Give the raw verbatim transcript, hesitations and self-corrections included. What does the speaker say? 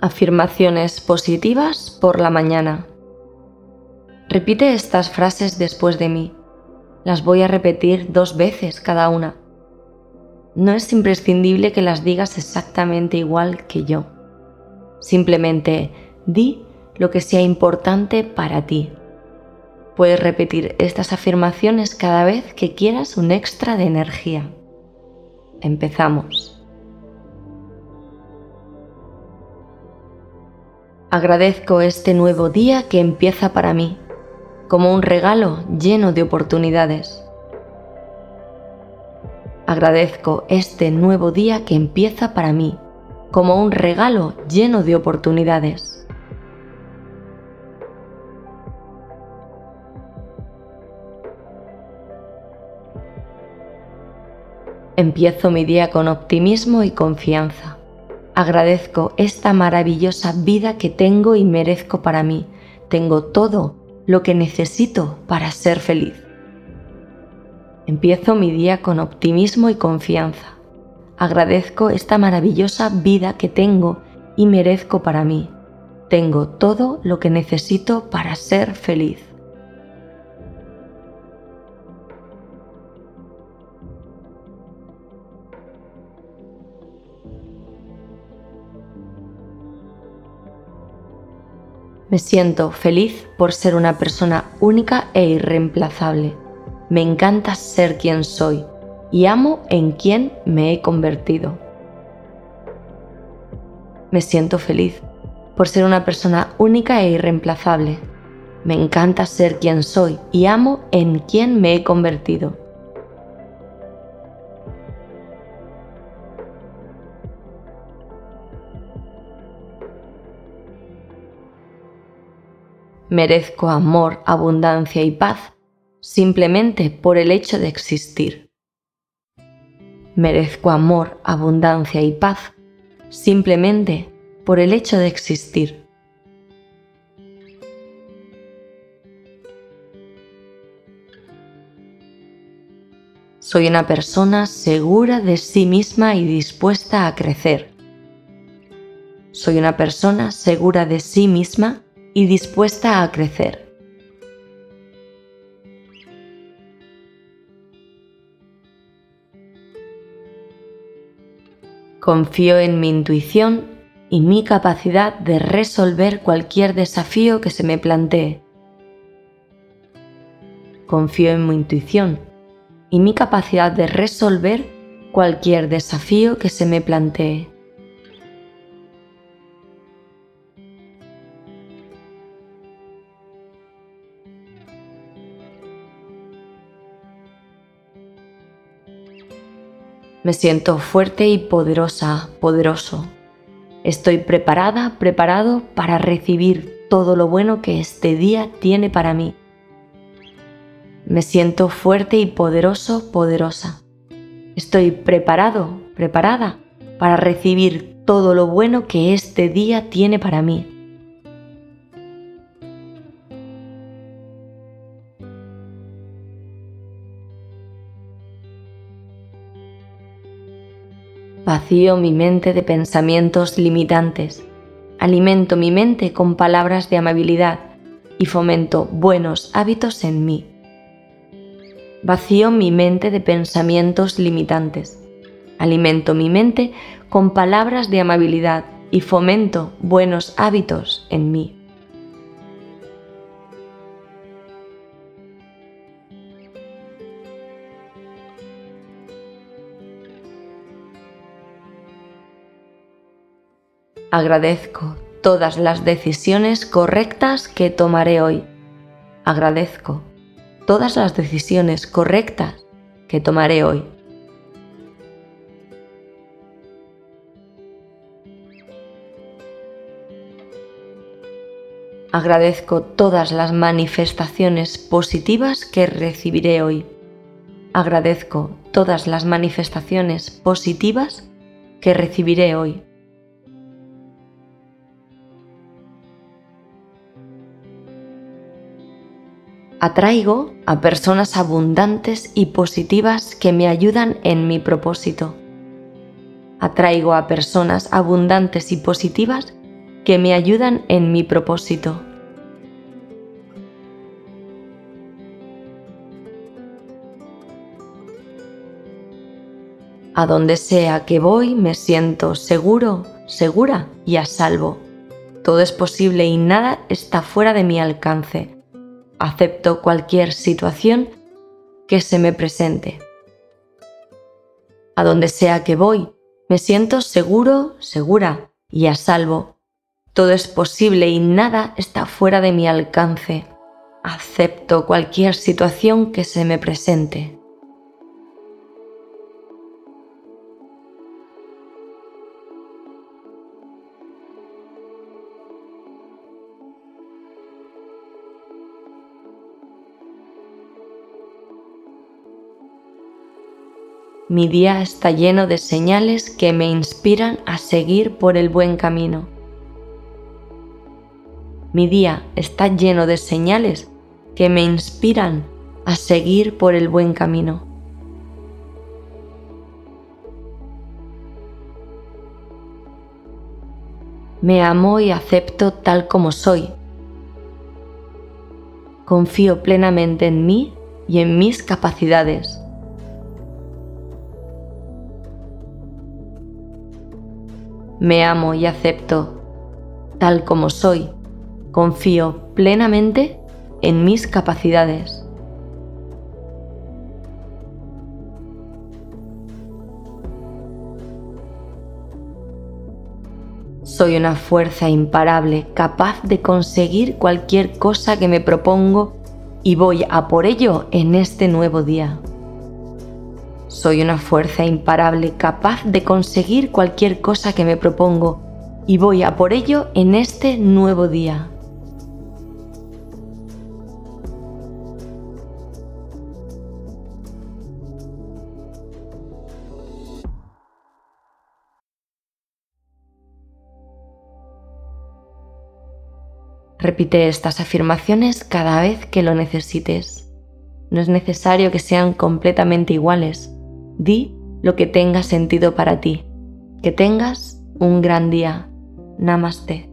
Afirmaciones positivas por la mañana. Repite estas frases después de mí. Las voy a repetir dos veces cada una. No es imprescindible que las digas exactamente igual que yo. Simplemente di lo que sea importante para ti. Puedes repetir estas afirmaciones cada vez que quieras un extra de energía. Empezamos. Agradezco este nuevo día que empieza para mí, como un regalo lleno de oportunidades. Agradezco este nuevo día que empieza para mí, como un regalo lleno de oportunidades. Empiezo mi día con optimismo y confianza. Agradezco esta maravillosa vida que tengo y merezco para mí. Tengo todo lo que necesito para ser feliz. Empiezo mi día con optimismo y confianza. Agradezco esta maravillosa vida que tengo y merezco para mí. Tengo todo lo que necesito para ser feliz. Me siento feliz por ser una persona única e irreemplazable. Me encanta ser quien soy y amo en quien me he convertido. Me siento feliz por ser una persona única e irreemplazable. Me encanta ser quien soy y amo en quien me he convertido. Merezco amor, abundancia y paz simplemente por el hecho de existir. Merezco amor, abundancia y paz simplemente por el hecho de existir. Soy una persona segura de sí misma y dispuesta a crecer. Soy una persona segura de sí misma y dispuesta a crecer. Confío en mi intuición y mi capacidad de resolver cualquier desafío que se me plantee. Confío en mi intuición y mi capacidad de resolver cualquier desafío que se me plantee. Me siento fuerte y poderosa, poderoso. Estoy preparada, preparado para recibir todo lo bueno que este día tiene para mí. Me siento fuerte y poderoso, poderosa. Estoy preparado, preparada para recibir todo lo bueno que este día tiene para mí. Vacío mi mente de pensamientos limitantes, alimento mi mente con palabras de amabilidad y fomento buenos hábitos en mí. Vacío mi mente de pensamientos limitantes, alimento mi mente con palabras de amabilidad y fomento buenos hábitos en mí. Agradezco todas las decisiones correctas que tomaré hoy. Agradezco todas las decisiones correctas que tomaré hoy. Agradezco todas las manifestaciones positivas que recibiré hoy. Agradezco todas las manifestaciones positivas que recibiré hoy. Atraigo a personas abundantes y positivas que me ayudan en mi propósito. Atraigo a personas abundantes y positivas que me ayudan en mi propósito. A donde sea que voy me siento seguro, segura y a salvo. Todo es posible y nada está fuera de mi alcance. Acepto cualquier situación que se me presente. A donde sea que voy me siento seguro, segura y a salvo. Todo es posible y nada está fuera de mi alcance. Acepto cualquier situación que se me presente. Mi día está lleno de señales que me inspiran a seguir por el buen camino. Mi día está lleno de señales que me inspiran a seguir por el buen camino. Me amo y acepto tal como soy. Confío plenamente en mí y en mis capacidades. Me amo y acepto tal como soy. Confío plenamente en mis capacidades. Soy una fuerza imparable, capaz de conseguir cualquier cosa que me propongo y voy a por ello en este nuevo día. Soy una fuerza imparable, capaz de conseguir cualquier cosa que me propongo y voy a por ello en este nuevo día. Repite estas afirmaciones cada vez que lo necesites. No es necesario que sean completamente iguales. Di lo que tenga sentido para ti. Que tengas un gran día. Namaste.